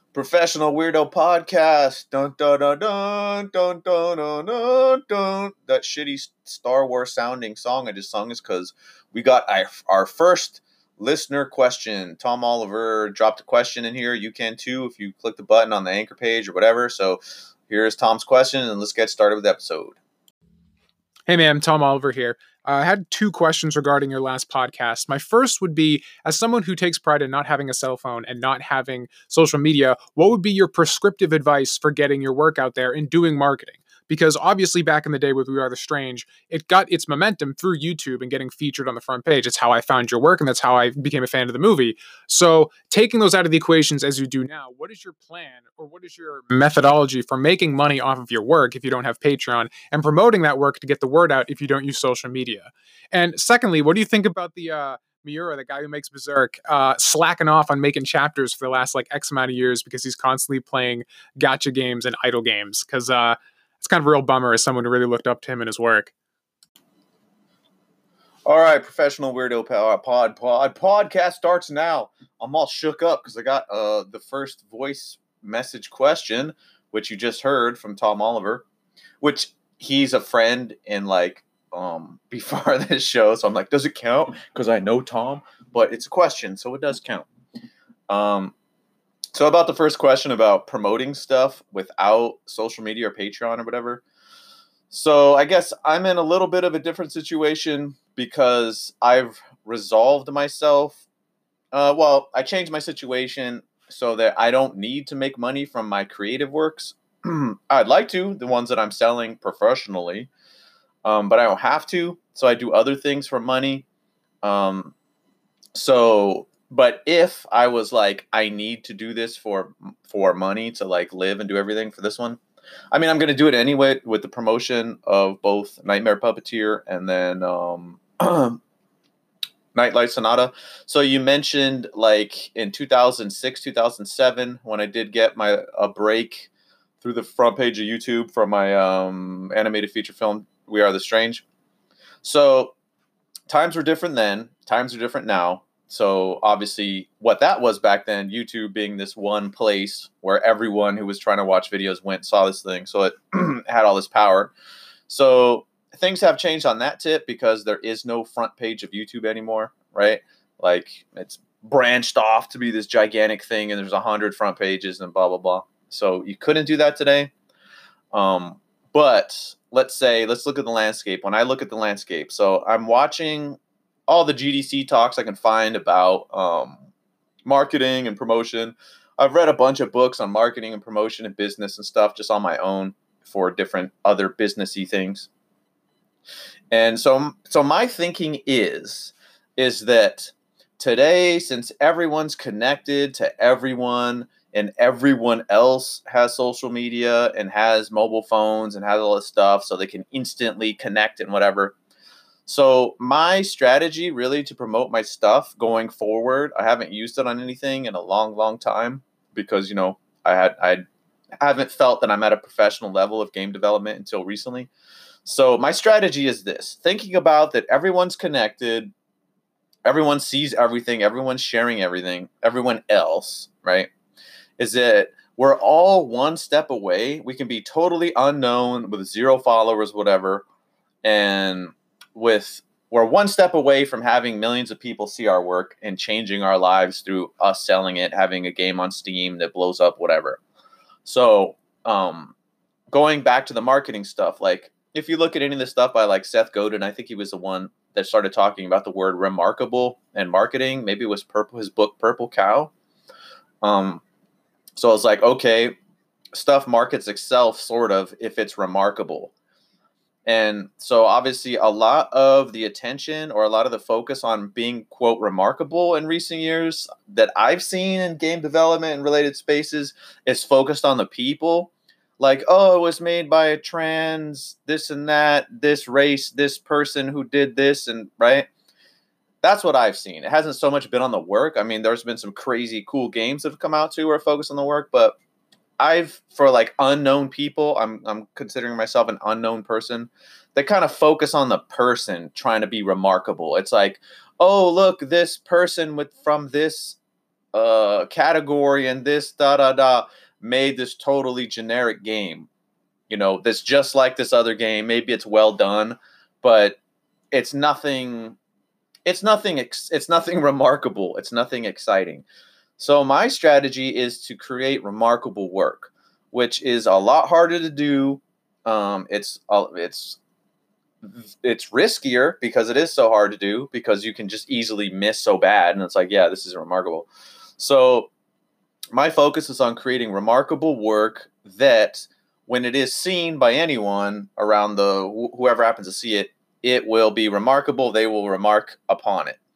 Professional Weirdo Podcast. Dun dun dun dun dun dun dun dun dun. That shitty Star Wars sounding song I just sung is because we got our first listener question. Tom Oliver dropped a question in here. You can too if you click the button on the anchor page or whatever. So here's Tom's question, and let's get started with the episode. Hey man, Tom Oliver here. I had two questions regarding your last podcast. My first would be, as someone who takes pride in not having a cell phone and not having social media, what would be your prescriptive advice for getting your work out there and doing marketing? Because obviously back in the day with We Are the Strange, it got its momentum through YouTube and getting featured on the front page. It's how I found your work and that's how I became a fan of the movie. So taking those out of the equations as you do now, what is your plan or what is your methodology for making money off of your work if you don't have Patreon and promoting that work to get the word out if you don't use social media? And secondly, what do you think about the Miura, the guy who makes Berserk, slacking off on making chapters for the last like X amount of years because he's constantly playing gacha games and idle games? Because it's kind of a real bummer as someone who really looked up to him and his work. All right, Professional Weirdo podcast starts now. I'm all shook up because I got the first voice message question, which you just heard from Tom Oliver, which he's a friend in like before this show. So I'm like, does it count? Because I know Tom, but it's a question, so it does count. So about the first question about promoting stuff without social media or Patreon or whatever. So I guess I'm in a little bit of a different situation because I've resolved myself. I changed my situation so that I don't need to make money from my creative works. I'd like to, the ones that I'm selling professionally, but I don't have to. So I do other things for money. But if I was like, I need to do this for money to like live and do everything for this one, I mean, I'm going to do it anyway with the promotion of both Nightmare Puppeteer and then Nightlight Sonata. So you mentioned like in 2006, 2007, when I did get a break through the front page of YouTube from my animated feature film, We Are the Strange. So times were different then. Times are different now. So obviously what that was back then, YouTube being this one place where everyone who was trying to watch videos saw this thing. So it had all this power. So things have changed on that tip because there is no front page of YouTube anymore, right? Like it's branched off to be this gigantic thing and there's 100 front pages and blah, blah, blah. So you couldn't do that today. But let's look at the landscape. When I look at the landscape, so I'm watching all the GDC talks I can find about marketing and promotion. I've read a bunch of books on marketing and promotion and business and stuff just on my own for different other businessy things. And so my thinking is that today, since everyone's connected to everyone and everyone else has social media and has mobile phones and has all this stuff so they can instantly connect and whatever. So my strategy really to promote my stuff going forward, I haven't used it on anything in a long, long time because, I haven't felt that I'm at a professional level of game development until recently. So my strategy is this, thinking about that everyone's connected, everyone sees everything, everyone's sharing everything, everyone else, right? Is that we're all one step away. We can be totally unknown with 0 followers, whatever, and we're one step away from having millions of people see our work and changing our lives through us selling it, having a game on Steam that blows up, whatever. So going back to the marketing stuff, like if you look at any of the stuff by like Seth Godin, I think he was the one that started talking about the word remarkable and marketing. Maybe it was his book Purple Cow. So it's like, okay, stuff markets itself sort of if it's remarkable. And so obviously a lot of the attention or a lot of the focus on being, quote, remarkable in recent years that I've seen in game development and related spaces is focused on the people. Like, oh, it was made by a trans, this and that, this race, this person who did this, and right? That's what I've seen. It hasn't so much been on the work. I mean, there's been some crazy cool games that have come out too where I focus on the work, but for like unknown people, I'm considering myself an unknown person. They kind of focus on the person trying to be remarkable. It's like, oh, look, this person from this category and this da da da made this totally generic game, that's just like this other game. Maybe it's well done, but it's nothing. It's nothing. It's nothing remarkable. It's nothing exciting. So my strategy is to create remarkable work, which is a lot harder to do. It's riskier because it is so hard to do, because you can just easily miss so bad, and it's like, yeah, this is remarkable. So my focus is on creating remarkable work that, when it is seen by anyone around whoever happens to see it, it will be remarkable. They will remark upon it.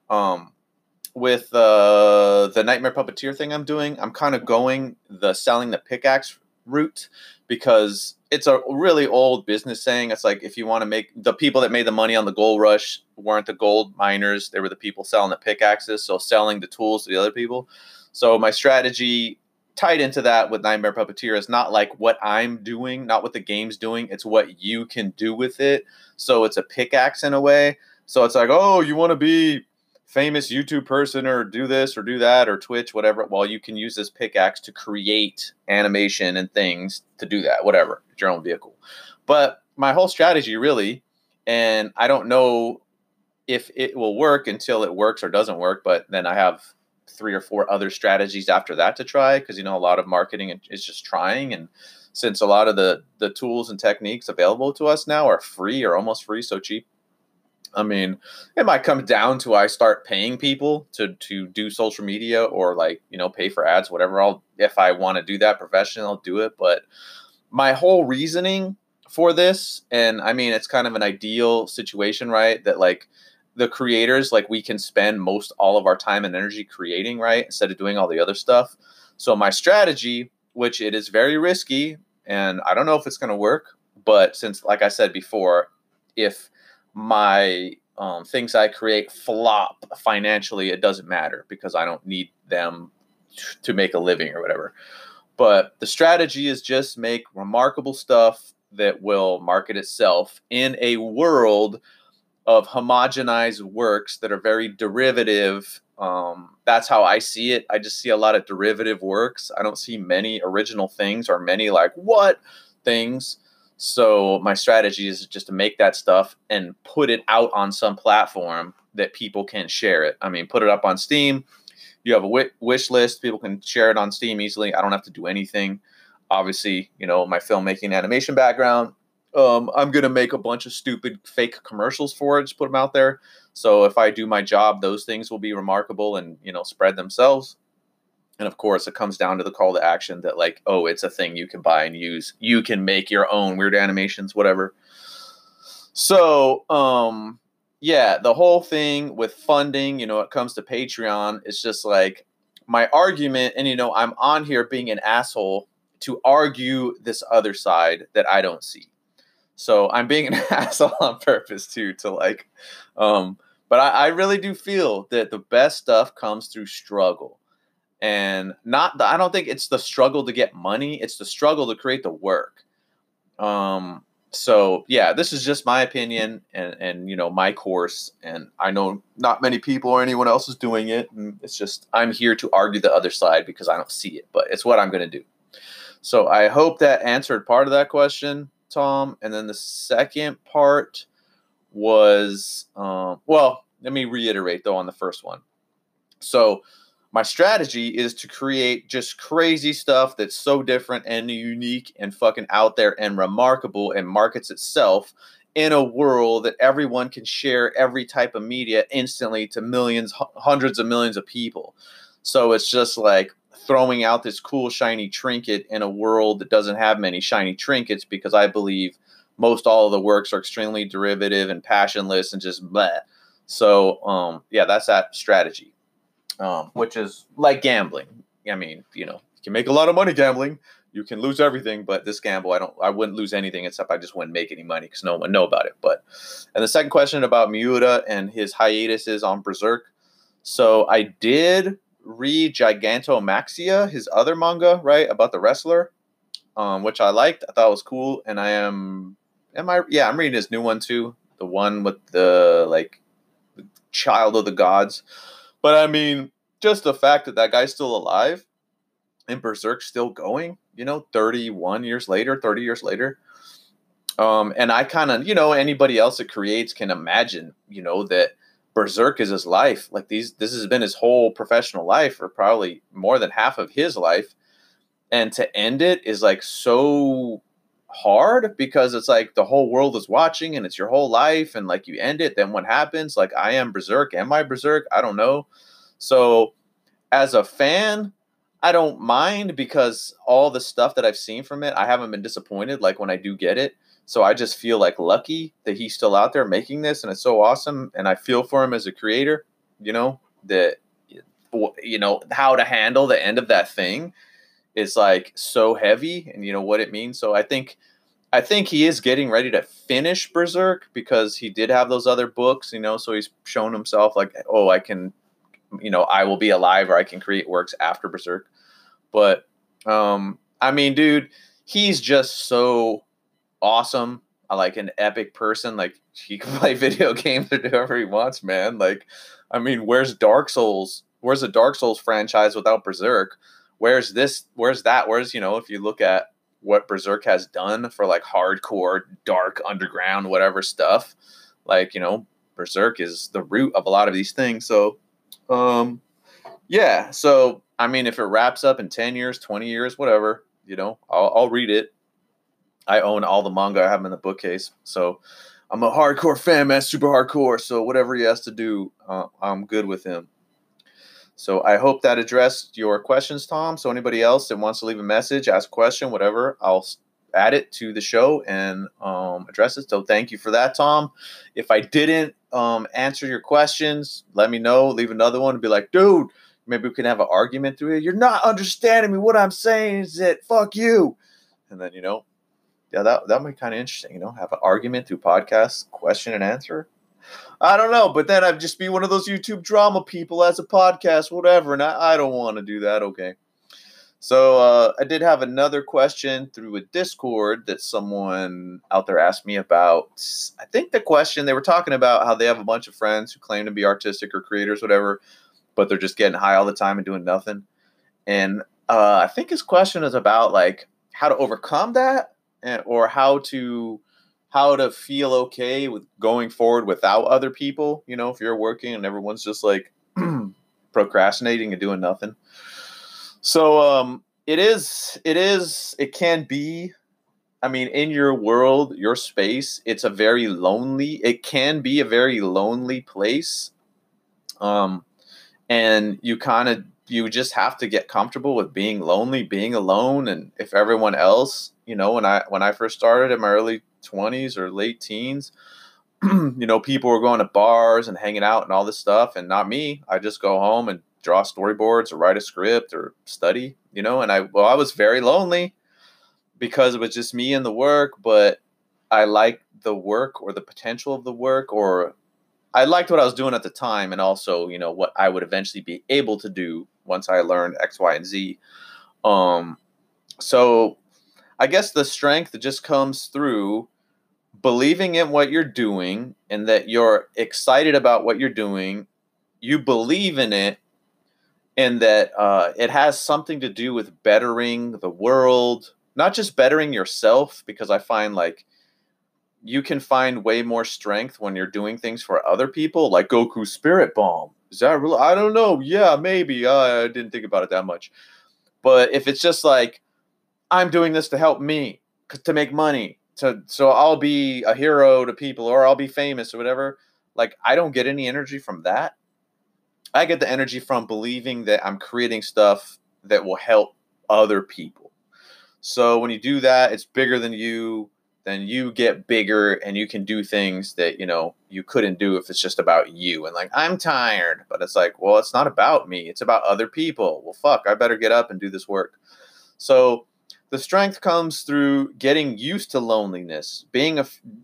With the Nightmare Puppeteer thing I'm doing, I'm kind of going the selling the pickaxe route, because it's a really old business saying. It's like, if you want to make, the people that made the money on the gold rush weren't the gold miners. They were the people selling the pickaxes. So selling the tools to the other people. So my strategy tied into that with Nightmare Puppeteer is not like what I'm doing, not what the game's doing. It's what you can do with it. So it's a pickaxe in a way. So it's like, oh, you want to be famous YouTube person or do this or do that or Twitch, whatever. Well, you can use this pickaxe to create animation and things to do that, whatever, your own vehicle. But my whole strategy really, and I don't know if it will work until it works or doesn't work, but then I have 3 or 4 other strategies after that to try, because a lot of marketing is just trying. And since a lot of the tools and techniques available to us now are free or almost free, so cheap, I mean, it might come down to I start paying people to do social media, or pay for ads, whatever. If I want to do that professionally, I'll do it. But my whole reasoning for this, and I mean, it's kind of an ideal situation, right? That the creators, we can spend most all of our time and energy creating, right? Instead of doing all the other stuff. So my strategy, which it is very risky, and I don't know if it's going to work, but since, like I said before, if my things I create flop financially, it doesn't matter, because I don't need them to make a living or whatever. But the strategy is just make remarkable stuff that will market itself in a world of homogenized works that are very derivative. That's how I see it. I just see a lot of derivative works. I don't see many original things, or many what things. So my strategy is just to make that stuff and put it out on some platform that people can share it. I mean, put it up on Steam. You have a wish list. People can share it on Steam easily. I don't have to do anything. Obviously, my filmmaking animation background, I'm going to make a bunch of stupid fake commercials for it, just put them out there. So if I do my job, those things will be remarkable and, spread themselves. And of course, it comes down to the call to action that it's a thing you can buy and use. You can make your own weird animations, whatever. So, yeah, the whole thing with funding, it comes to Patreon, it's just my argument. And, I'm on here being an asshole to argue this other side that I don't see. So I'm being an asshole on purpose too, but I really do feel that the best stuff comes through struggle. And I don't think it's the struggle to get money. It's the struggle to create the work. So yeah, this is just my opinion and my course. And I know not many people or anyone else is doing it. And it's just, I'm here to argue the other side because I don't see it, but it's what I'm going to do. So I hope that answered part of that question, Tom. And then the second part was, let me reiterate though on the first one. So my strategy is to create just crazy stuff that's so different and unique and fucking out there and remarkable and markets itself in a world that everyone can share every type of media instantly to millions, hundreds of millions of people. So it's just throwing out this cool shiny trinket in a world that doesn't have many shiny trinkets, because I believe most all of the works are extremely derivative and passionless and just bleh. So yeah, that's that strategy. Which is like gambling. I mean, you can make a lot of money gambling. You can lose everything, but this gamble, I wouldn't lose anything, except I just wouldn't make any money because no one would know about it. And the second question about Miura and his hiatuses on Berserk. So I did read Gigantomaxia, his other manga, right, about the wrestler, which I liked. I thought it was cool. And I'm reading his new one too. The one with the Child of the Gods. But I mean, just the fact that that guy's still alive and Berserk's still going, 31 years later, 30 years later. And I kind of, anybody else that creates can imagine, that Berserk is his life. Like this has been his whole professional life, or probably more than half of his life. And to end it is like so hard, because it's like the whole world is watching and it's your whole life. And like you end it, then what happens? Like, I am Berserk. Am I Berserk? I don't know. So as a fan, I don't mind, because all the stuff that I've seen from it, I haven't been disappointed like when I do get it. So I just feel like lucky that he's still out there making this, and it's so awesome. And I feel for him as a creator, that, how to handle the end of that thing is like so heavy, and what it means. So I think he is getting ready to finish Berserk, because he did have those other books, so he's shown himself like, oh, I can, I will be alive, or I can create works after Berserk. But, I mean, dude, he's just so awesome. I like an epic person. Like, he can play video games or do whatever he wants, man. Like, I mean, where's Dark Souls? Where's the Dark Souls franchise without Berserk? Where's this? Where's that? Where's, if you look at what Berserk has done for like hardcore, dark, underground, whatever stuff, like, Berserk is the root of a lot of these things. So, yeah. So, I mean, if it wraps up in 10 years, 20 years, whatever, I'll read it. I own all the manga. I have them in the bookcase. So I'm a hardcore fan, man, super hardcore. So whatever he has to do, I'm good with him. So I hope that addressed your questions, Tom. So anybody else that wants to leave a message, ask a question, whatever, I'll add it to the show and address it. So thank you for that, Tom. If I didn't answer your questions, let me know. Leave another one and be like, dude, maybe we can have an argument through it. You're not understanding me. What I'm saying is that fuck you. And then, yeah, that might be kind of interesting, have an argument through podcasts, question and answer. I don't know, but then I'd just be one of those YouTube drama people as a podcast, whatever, and I don't want to do that, okay. So I did have another question through a Discord that someone out there asked me about. I think the question, they were talking about how they have a bunch of friends who claim to be artistic or creators, whatever, but they're just getting high all the time and doing nothing. And I think his question is about, like, how to overcome that, or how to feel okay with going forward without other people, if you're working and everyone's just like procrastinating and doing nothing. So it can be, I mean, in your world, your space, it can be a very lonely place. And you just have to get comfortable with being lonely, being alone. And if everyone else, when I first started in my early 20s or late teens, people were going to bars and hanging out and all this stuff, and not me. I just go home and draw storyboards or write a script or study, and I was very lonely because it was just me and the work, but I liked the work, or the potential of the work, or I liked what I was doing at the time, and also, what I would eventually be able to do once I learned X, Y, and Z. So I guess the strength just comes through believing in what you're doing, and that you're excited about what you're doing. You believe in it, and that it has something to do with bettering the world, not just bettering yourself, because I find like you can find way more strength when you're doing things for other people, like Goku's Spirit Bomb. Is that real? I don't know. Yeah, maybe. I didn't think about it that much. But if it's just like, I'm doing this to help me, to make money, so I'll be a hero to people, or I'll be famous or whatever, like, I don't get any energy from that. I get the energy from believing that I'm creating stuff that will help other people. So when you do that, it's bigger than you. Then you get bigger, and you can do things that, you couldn't do if it's just about you. And like, I'm tired, but it's like, well, it's not about me. It's about other people. Well, fuck, I better get up and do this work. So the strength comes through getting used to loneliness, being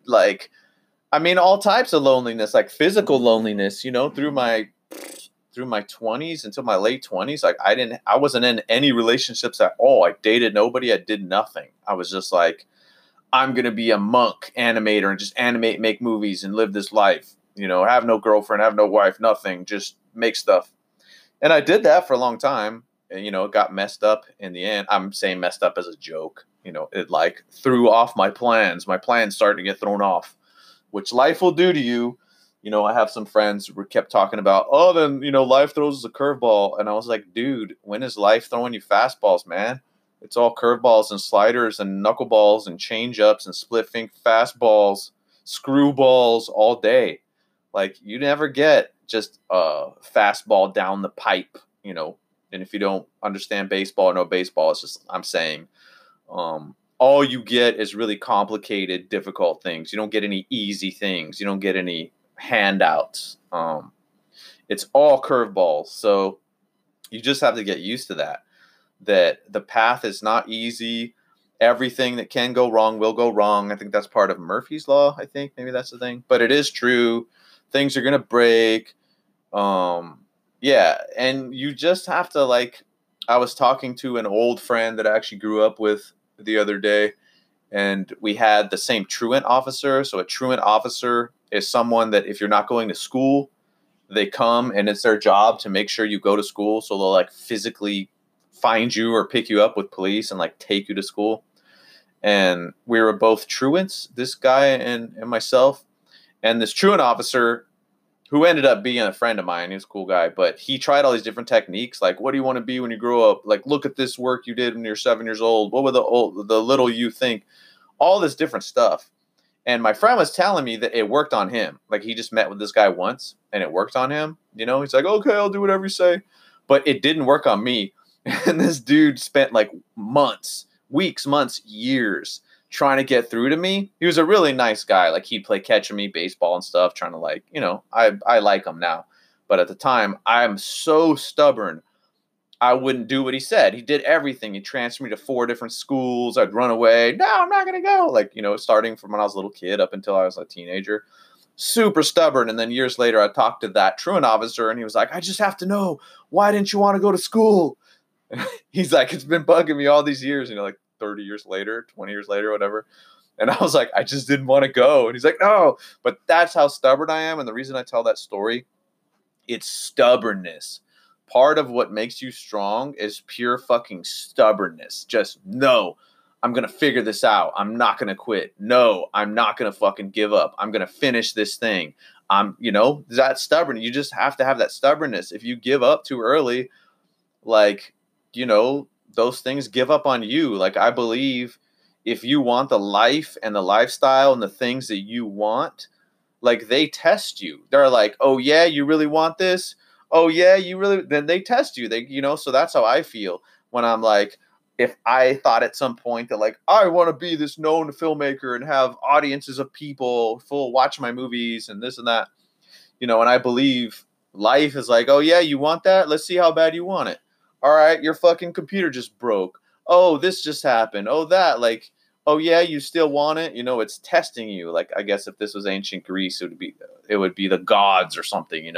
all types of loneliness, like physical loneliness, through my 20s until my late 20s. Like, I wasn't in any relationships at all. I dated nobody. I did nothing. I was just like, I'm going to be a monk animator and just animate, make movies and live this life, have no girlfriend, have no wife, nothing, just make stuff. And I did that for a long time, and it got messed up in the end. I'm saying messed up as a joke. It like threw off my plans. My plans started to get thrown off, which life will do to you. I have some friends who kept talking about, oh, then life throws us a curveball, and I was like, dude, when is life throwing you fastballs, man? It's all curveballs and sliders and knuckleballs and changeups and split fink fastballs, screwballs all day. Like, you never get just a fastball down the pipe. And if you don't understand baseball or know baseball, it's just, I'm saying, all you get is really complicated, difficult things. You don't get any easy things. You don't get any handouts. It's all curveballs. So you just have to get used to that the path is not easy. Everything that can go wrong will go wrong. I think that's part of Murphy's Law. I think maybe that's the thing. But it is true. Things are going to break. Yeah. And you just have to, like, I was talking to an old friend that I actually grew up with the other day, and we had the same truant officer. So a truant officer is someone that if you're not going to school, they come and it's their job to make sure you go to school. So they'll like physically find you or pick you up with police and like take you to school. And we were both truants, this guy and myself. And this truant officer, who ended up being a friend of mine, he was a cool guy, but he tried all these different techniques. Like, what do you want to be when you grow up? Like, look at this work you did when you're 7 years old. What would the little you think? All this different stuff. And my friend was telling me that it worked on him. Like, he just met with this guy once and it worked on him. He's like, okay, I'll do whatever you say. But it didn't work on me. And this dude spent like months, weeks, months, years trying to get through to me. He was a really nice guy. Like, he'd play catch with me, baseball and stuff, trying to like, I like him now. But at the time, I'm so stubborn. I wouldn't do what he said. He did everything. He transferred me to 4 different schools. I'd run away. No, I'm not going to go. Like, starting from when I was a little kid up until I was a teenager. Super stubborn. And then years later, I talked to that truant officer, and he was like, I just have to know, why didn't you want to go to school? He's like, it's been bugging me all these years, like 30 years later, 20 years later, whatever. And I was like, I just didn't want to go. And he's like, no. But that's how stubborn I am. And the reason I tell that story, it's stubbornness. Part of what makes you strong is pure fucking stubbornness. Just, no, I'm going to figure this out. I'm not going to quit. No, I'm not going to fucking give up. I'm going to finish this thing. That's stubborn. You just have to have that stubbornness. If you give up too early, like, those things give up on you. Like, I believe if you want the life and the lifestyle and the things that you want, like, they test you. They're like, oh yeah, you really want this? Oh yeah, then they test you. So that's how I feel when I'm like, if I thought at some point that like, I want to be this known filmmaker and have audiences of people full watch my movies and this and that, and I believe life is like, oh yeah, you want that? Let's see how bad you want it. All right, your fucking computer just broke. Oh, this just happened. Oh, that. Like, oh yeah, you still want it? It's testing you. Like, I guess if this was ancient Greece, it would be the gods or something.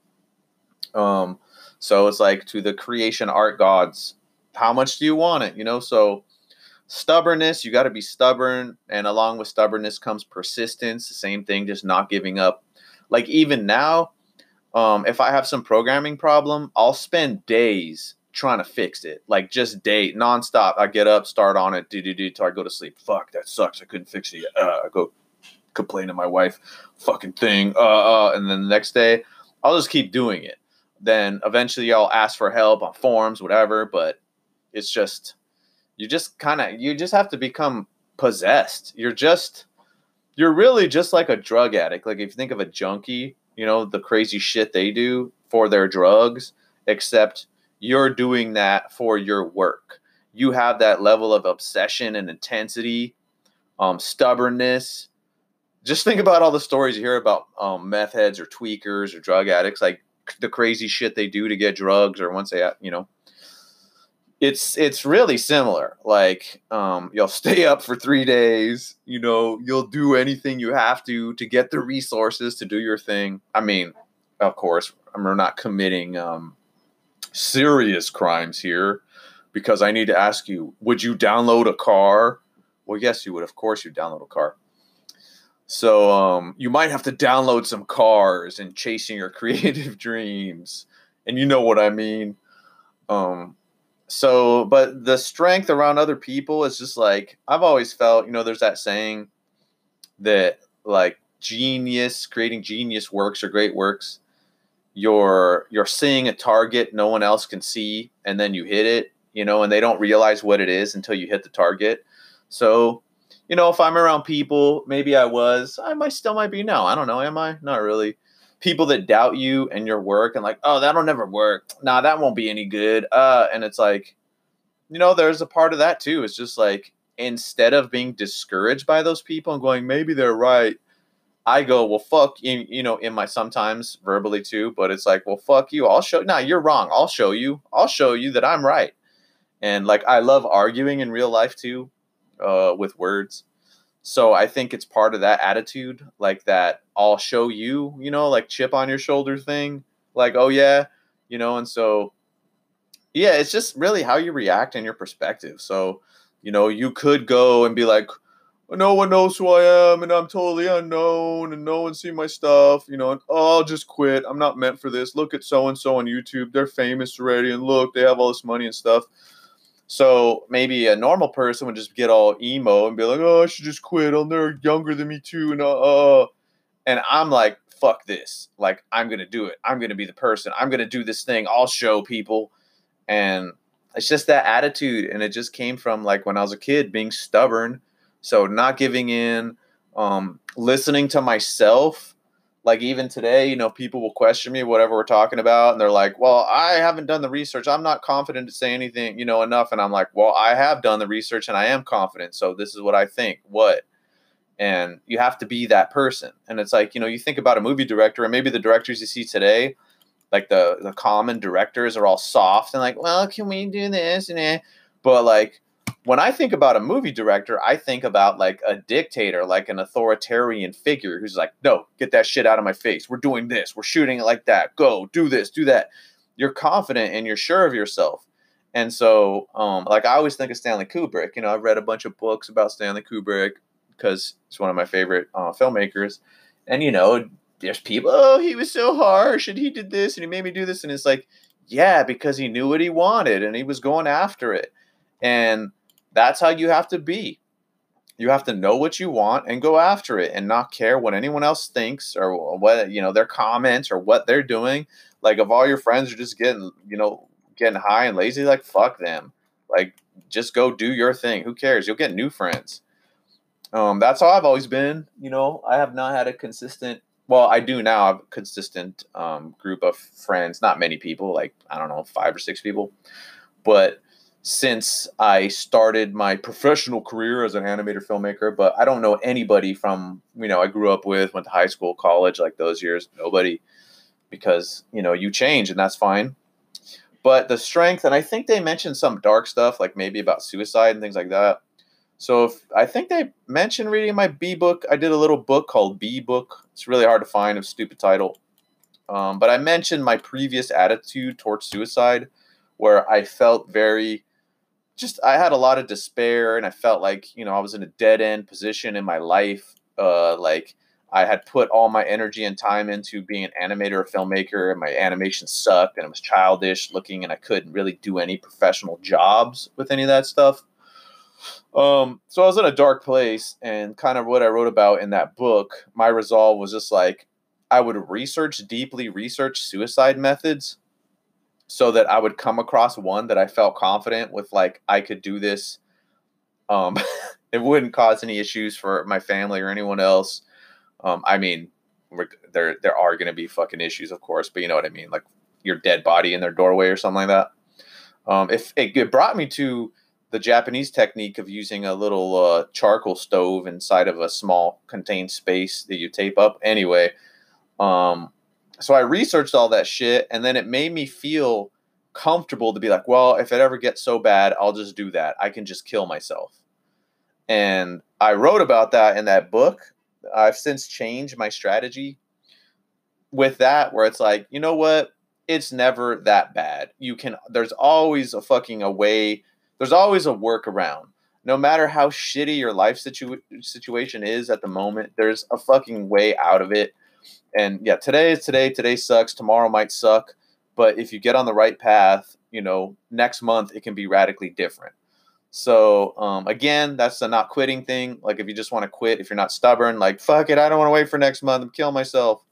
So it's like, to the creation art gods, how much do you want it? So stubbornness, you got to be stubborn, and along with stubbornness comes persistence. The same thing, just not giving up. Like, even now, if I have some programming problem, I'll spend days trying to fix it. Like, just day nonstop. I get up, start on it, till I go to sleep. Fuck, that sucks. I couldn't fix it yet. I go complain to my wife, fucking thing. And then the next day, I'll just keep doing it. Then eventually I'll ask for help on forums, whatever. But it's just, you just have to become possessed. You're really just like a drug addict. Like, if you think of a junkie, the crazy shit they do for their drugs, except you're doing that for your work. You have that level of obsession and intensity, stubbornness. Just think about all the stories you hear about meth heads or tweakers or drug addicts, like the crazy shit they do to get drugs, or once they, it's really similar. Like, you'll stay up for 3 days, you'll do anything you have to get the resources to do your thing. I mean, of course, we're not committing serious crimes here, because I need to ask you, would you download a car? Well, yes, you would. Of course you download a car. So you might have to download some cars and chasing your creative dreams. and you know what I mean. Um, so, but the strength around other people is just like, I've always felt, there's that saying that like creating genius works or great works. You're seeing a target no one else can see, and then you hit it, and they don't realize what it is until you hit the target. So, if I'm around people, maybe I might be now. I don't know. Am I? Not really. People that doubt you and your work and like, oh, that'll never work. Nah, that won't be any good. And it's like, there's a part of that too. It's just like, instead of being discouraged by those people and going, maybe they're right, I go, well, fuck you, in my sometimes verbally too, but it's like, well, fuck you. I'll show, nah, you're wrong. I'll show you that I'm right. And like, I love arguing in real life too, with words. So I think it's part of that attitude, like that I'll show you, like chip on your shoulder thing, like, oh yeah, and so, yeah, it's just really how you react and your perspective. So, you could go and be like, no one knows who I am and I'm totally unknown and no one see my stuff, and oh, I'll just quit. I'm not meant for this. Look at so and so on YouTube. They're famous already and look, they have all this money and stuff. So maybe a normal person would just get all emo and be like, oh, I should just quit. Oh, they're younger than me too. And I'm like, fuck this. Like, I'm going to do it. I'm going to be the person. I'm going to do this thing. I'll show people. And it's just that attitude. And it just came from like when I was a kid being stubborn. So not giving in, listening to myself. Like even today, people will question me, whatever we're talking about. And they're like, well, I haven't done the research. I'm not confident to say anything, enough. And I'm like, well, I have done the research and I am confident. So this is what I think. What? And you have to be that person. And it's like, you think about a movie director and maybe the directors you see today, like the common directors are all soft and like, well, can we do this? But like, when I think about a movie director, I think about like a dictator, like an authoritarian figure who's like, no, get that shit out of my face. We're doing this. We're shooting it like that. Go do this, do that. You're confident and you're sure of yourself. And so, like I always think of Stanley Kubrick. I've read a bunch of books about Stanley Kubrick because he's one of my favorite filmmakers. And, there's people, oh, he was so harsh and he did this and he made me do this. And it's like, yeah, because he knew what he wanted and he was going after it. And that's how you have to be. You have to know what you want and go after it and not care what anyone else thinks or what, their comments or what they're doing. Like if all your friends are just getting high and lazy, like fuck them. Like just go do your thing. Who cares? You'll get new friends. That's how I've always been. I have not had a consistent, well, I do now have a consistent group of friends, not many people, like, I don't know, 5 or 6 people. But since I started my professional career as an animator filmmaker, but I don't know anybody from, I grew up with, went to high school, college, like those years, nobody, because, you change and that's fine. But the strength, and I think they mentioned some dark stuff, like maybe about suicide and things like that. So I think they mentioned reading my B book. I did a little book called B Book. It's really hard to find, a stupid title. But I mentioned my previous attitude towards suicide, where I felt I had a lot of despair and I felt like, I was in a dead end position in my life. Like I had put all my energy and time into being an animator or filmmaker and my animation sucked and it was childish looking and I couldn't really do any professional jobs with any of that stuff. So I was in a dark place and kind of what I wrote about in that book, my resolve was just like, I would deeply research suicide methods so that I would come across one that I felt confident with, like, I could do this. It wouldn't cause any issues for my family or anyone else. I mean, there are going to be fucking issues, of course, but you know what I mean? Like your dead body in their doorway or something like that. If it brought me to the Japanese technique of using a little charcoal stove inside of a small contained space that you tape up. Anyway, so I researched all that shit, and then it made me feel comfortable to be like, well, if it ever gets so bad, I'll just do that. I can just kill myself. And I wrote about that in that book. I've since changed my strategy with that, where it's like, you know what? It's never that bad. There's always a way. There's always a workaround. No matter how shitty your life situation is at the moment, there's a fucking way out of it. And yeah, today is today. Today sucks. Tomorrow might suck. But if you get on the right path, next month it can be radically different. So again, that's the not quitting thing. Like if you just want to quit, if you're not stubborn, like fuck it, I don't want to wait for next month, I'm killing myself.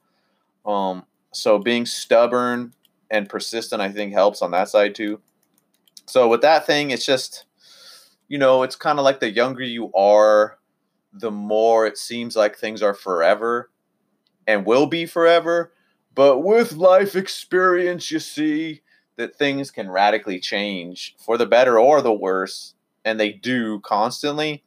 So being stubborn and persistent, I think, helps on that side too. So with that thing, it's just, it's kind of like the younger you are, the more it seems like things are forever and will be forever. But with life experience, you see that things can radically change for the better or the worse, and they do constantly.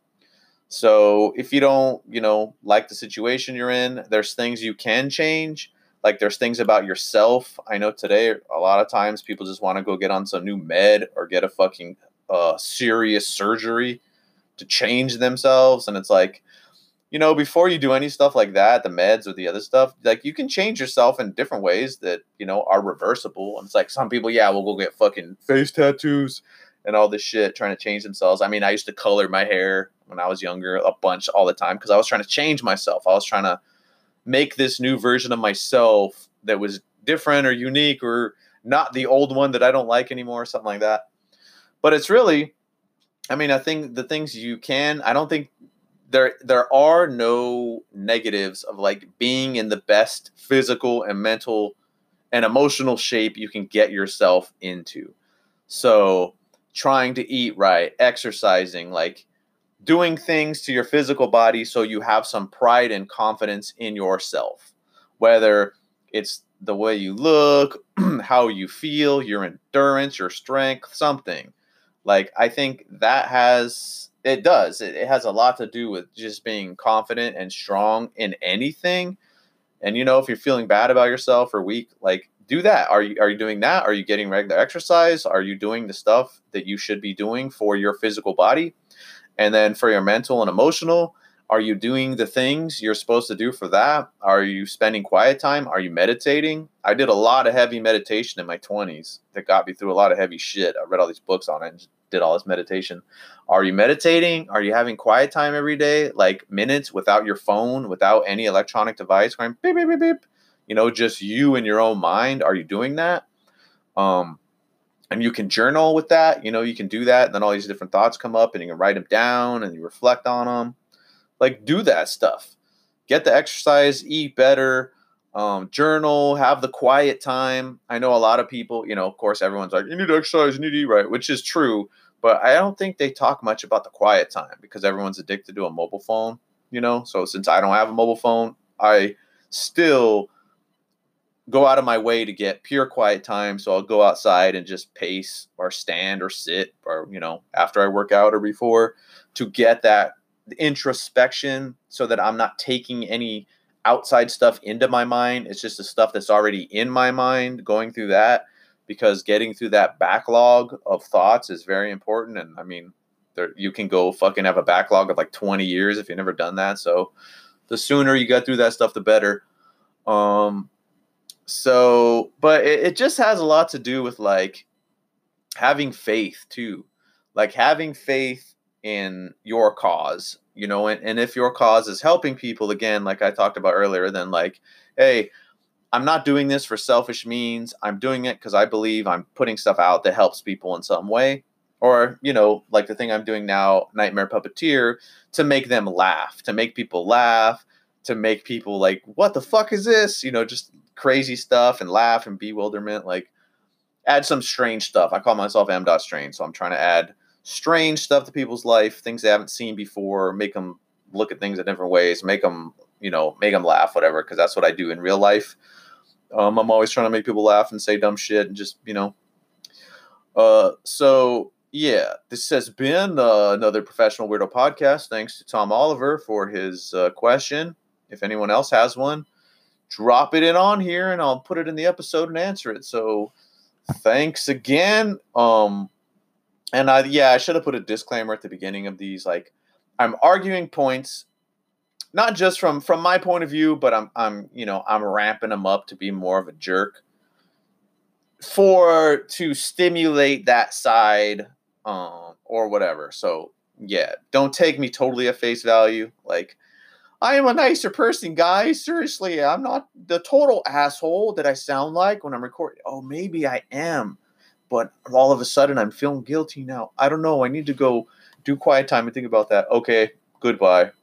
So if you don't, like the situation you're in, there's things you can change. Like there's things about yourself. I know today, a lot of times people just want to go get on some new med or get a fucking serious surgery to change themselves. And it's like, before you do any stuff like that, the meds or the other stuff, like you can change yourself in different ways that, are reversible. And it's like some people, yeah, will go get fucking face tattoos and all this shit trying to change themselves. I mean, I used to color my hair when I was younger a bunch all the time because I was trying to change myself. I was trying to make this new version of myself that was different or unique or not the old one that I don't like anymore, something like that. But it's really, I think the things I don't think there are no negatives of like being in the best physical and mental and emotional shape you can get yourself into. So trying to eat right, exercising, like doing things to your physical body so you have some pride and confidence in yourself, whether it's the way you look, how you feel, your endurance, your strength, something. Like I think that it has a lot to do with just being confident and strong in anything. And if you're feeling bad about yourself or weak, like do that. Are you doing that? Are you getting regular exercise? Are you doing the stuff that you should be doing for your physical body? And then for your mental and emotional, are you doing the things you're supposed to do for that? Are you spending quiet time? Are you meditating? I did a lot of heavy meditation in my 20s that got me through a lot of heavy shit. I read all these books on it and did all this meditation. Are you meditating? Are you having quiet time every day? Like minutes without your phone, without any electronic device going beep, beep, beep, beep. Just you and your own mind. Are you doing that? And you can journal with that, you can do that. And then all these different thoughts come up and you can write them down and you reflect on them. Like do that stuff, get the exercise, eat better, journal, have the quiet time. I know a lot of people, of course, everyone's like, you need to exercise, you need to eat right, which is true. But I don't think they talk much about the quiet time because everyone's addicted to a mobile phone, So since I don't have a mobile phone, I still go out of my way to get pure quiet time. So I'll go outside and just pace or stand or sit or, after I work out or before to get that introspection so that I'm not taking any outside stuff into my mind. It's just the stuff that's already in my mind, going through that, because getting through that backlog of thoughts is very important. And you can go fucking have a backlog of like 20 years if you've never done that. So the sooner you get through that stuff, the better. But it just has a lot to do with like having faith too, like having faith in your cause, and if your cause is helping people, again, like I talked about earlier, then like, hey, I'm not doing this for selfish means. I'm doing it because I believe I'm putting stuff out that helps people in some way. Or, like the thing I'm doing now, Nightmare Puppeteer, to make them laugh, to make people laugh, to make people like, what the fuck is this? Just crazy stuff and laugh and bewilderment. Like, add some strange stuff. I call myself M.Strange, so I'm trying to add strange stuff to people's life, things they haven't seen before, make them look at things in different ways, make them laugh, whatever, because that's what I do in real life. I'm always trying to make people laugh and say dumb shit and just, So, yeah, this has been another Professional Weirdo podcast. Thanks to Tom Oliver for his question. If anyone else has one, drop it in on here and I'll put it in the episode and answer it. So thanks again. And I should have put a disclaimer at the beginning of these. Like, I'm arguing points, not just from my point of view, but I'm ramping them up to be more of a jerk to stimulate that side, or whatever. So yeah, don't take me totally at face value. Like, I am a nicer person, guys. Seriously, I'm not the total asshole that I sound like when I'm recording. Oh, maybe I am, but all of a sudden I'm feeling guilty now. I don't know. I need to go do quiet time and think about that. Okay, goodbye.